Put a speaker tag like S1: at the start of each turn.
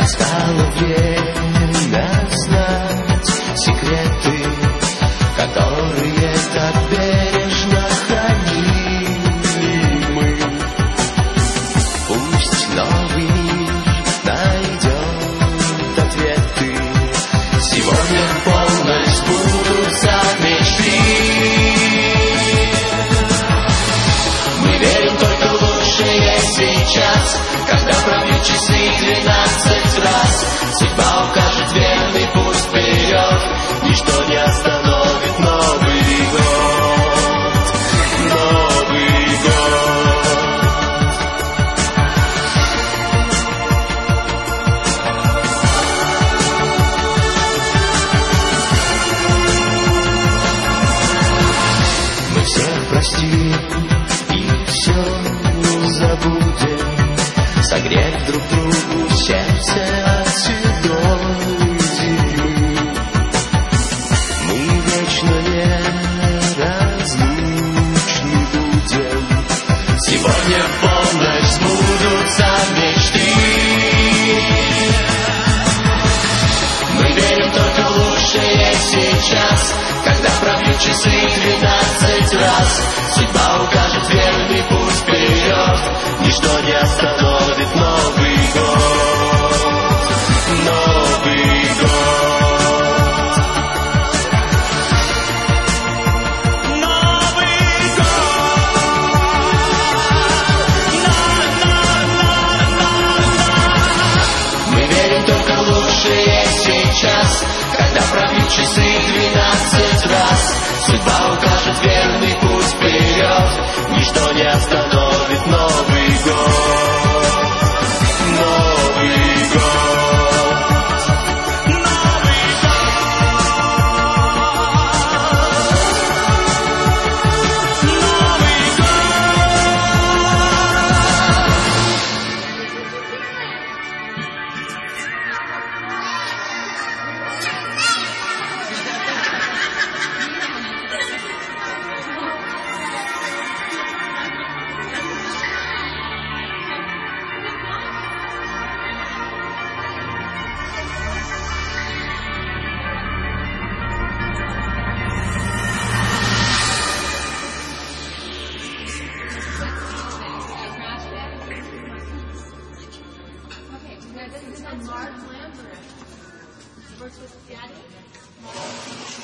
S1: Настало время знать секреты, которые так бережно хранили мы. Пусть новый мир найдет ответы. Сегодня в полночь сбудутся мечты. Мы верим только в лучшее сейчас. Когда пробьют часы 12 раз, судьба укажет верный путь вперед. Ничто не остановит Новый год. Новый год. Мы всех простим и все забудем, согреть друг другу сердце от седой зимы. Мы вечно неразлучны будем. Сегодня в полночь сбудутся мечты. Мы верим только в лучшее сейчас. Когда пробьют часы 12 раз, судьба укажет верный путь вперед. Ничто не остановит Новый год. Новый год. Новый год. Мы верим только в лучшее сейчас. Когда пробьют часы 12 раз, судьба укажет верный путь вперед. Ничто не остановит Новый год. Новый год. Новый
S2: Mark Lambert. Works with Daddy.